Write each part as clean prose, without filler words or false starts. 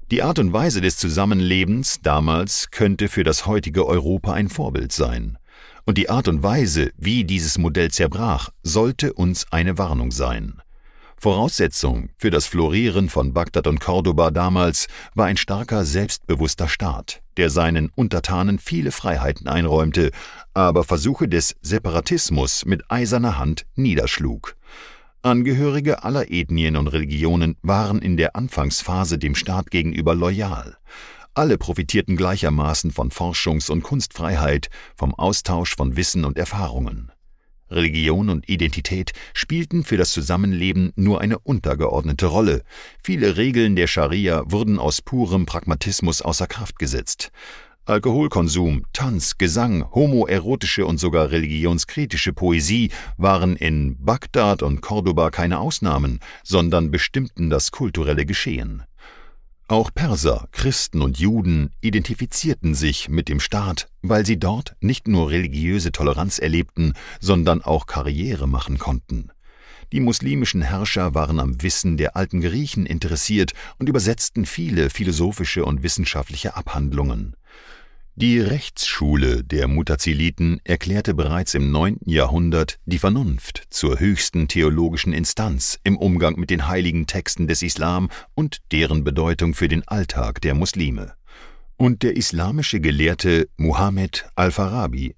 Die Art und Weise des Zusammenlebens damals könnte für das heutige Europa ein Vorbild sein. Und die Art und Weise, wie dieses Modell zerbrach, sollte uns eine Warnung sein. Voraussetzung für das Florieren von Bagdad und Cordoba damals war ein starker, selbstbewusster Staat, der seinen Untertanen viele Freiheiten einräumte, aber Versuche des Separatismus mit eiserner Hand niederschlug. Angehörige aller Ethnien und Religionen waren in der Anfangsphase dem Staat gegenüber loyal. Alle profitierten gleichermaßen von Forschungs- und Kunstfreiheit, vom Austausch von Wissen und Erfahrungen. Religion und Identität spielten für das Zusammenleben nur eine untergeordnete Rolle. Viele Regeln der Scharia wurden aus purem Pragmatismus außer Kraft gesetzt. Alkoholkonsum, Tanz, Gesang, homoerotische und sogar religionskritische Poesie waren in Bagdad und Cordoba keine Ausnahmen, sondern bestimmten das kulturelle Geschehen. Auch Perser, Christen und Juden identifizierten sich mit dem Staat, weil sie dort nicht nur religiöse Toleranz erlebten, sondern auch Karriere machen konnten. Die muslimischen Herrscher waren am Wissen der alten Griechen interessiert und übersetzten viele philosophische und wissenschaftliche Abhandlungen. Die Rechtsschule der Mutaziliten erklärte bereits im 9. Jahrhundert die Vernunft zur höchsten theologischen Instanz im Umgang mit den heiligen Texten des Islam und deren Bedeutung für den Alltag der Muslime. Und der islamische Gelehrte Muhammad al-Farabi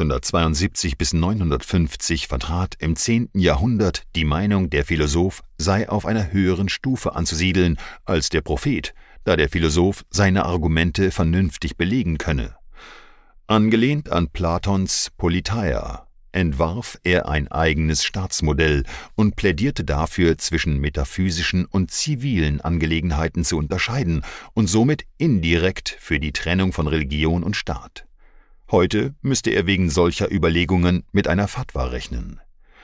872 bis 950 vertrat im 10. Jahrhundert die Meinung, der Philosoph sei auf einer höheren Stufe anzusiedeln als der Prophet, da der Philosoph seine Argumente vernünftig belegen könne. Angelehnt an Platons Politeia entwarf er ein eigenes Staatsmodell und plädierte dafür, zwischen metaphysischen und zivilen Angelegenheiten zu unterscheiden und somit indirekt für die Trennung von Religion und Staat. Heute müsste er wegen solcher Überlegungen mit einer Fatwa rechnen.